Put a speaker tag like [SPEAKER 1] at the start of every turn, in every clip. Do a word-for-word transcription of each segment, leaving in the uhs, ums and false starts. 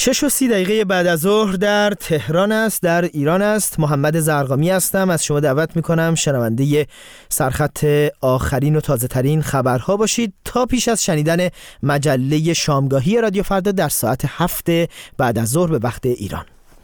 [SPEAKER 1] شش و سی دقیقه بعد از ظهر در تهران است، در ایران است. محمد زرقامی هستم. از شما دعوت میکنم شنونده سرخط آخرین و تازه ترین خبرها باشید تا پیش از شنیدن مجله شامگاهی رادیو فردا در ساعت هفت بعد از ظهر به وقت ایران.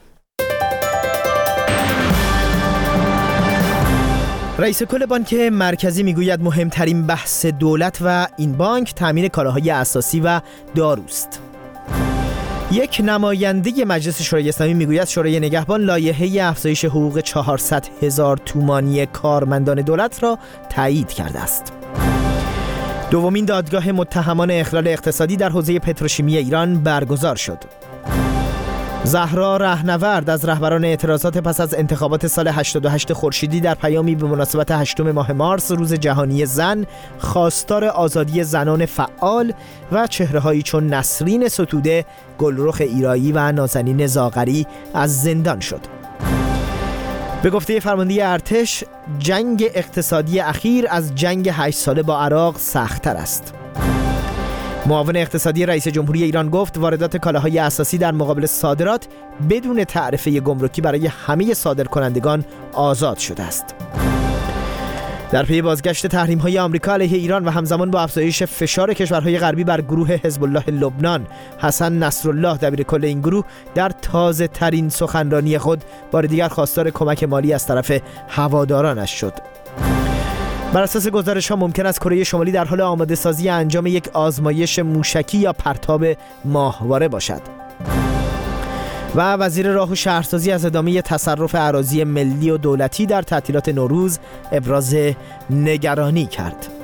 [SPEAKER 1] رئیس کل بانک مرکزی میگوید مهمترین بحث دولت و این بانک تامین کالاهای اساسی و داروست. یک نماینده مجلس شورای اسلامی میگوید شورای نگهبان لایحه افزایش حقوق چهارصد هزار تومانی کارمندان دولت را تایید کرده است. دومین دادگاه متهمان اخلال اقتصادی در حوزه پتروشیمی ایران برگزار شد. زهرا رهنورد از رهبران اعتراضات پس از انتخابات سال هشتاد و هشت خورشیدی در پیامی به مناسبت هشتم ماه مارس روز جهانی زن خواستار آزادی زنان فعال و چهره‌هایی چون نسرین ستوده، گلرخ ایرایی و نازنین زاغری از زندان شد. به گفته فرمانده ارتش جنگ اقتصادی اخیر از جنگ هشت ساله با عراق سخت‌تر است. معاون اقتصادی رئیس جمهوری ایران گفت واردات کالاهای اساسی در مقابل صادرات بدون تعرفه گمرکی برای همه صادرکنندگان آزاد شده است. در پی بازگشت تحریم‌های آمریکا علیه ایران و همزمان با افزایش فشار کشورهای غربی بر گروه حزب الله لبنان، حسن نصرالله دبیرکل این گروه در تازه ترین سخنرانی خود بار دیگر خواستار کمک مالی از طرف هوادارانش شد. بر اساس گزارش‌ها ممکن است کره شمالی در حال آماده سازی انجام یک آزمایش موشکی یا پرتاب ماهواره باشد. و وزیر راه و شهرسازی از ادامه تصرف اراضی ملی و دولتی در تعطیلات نوروز ابراز نگرانی کرد.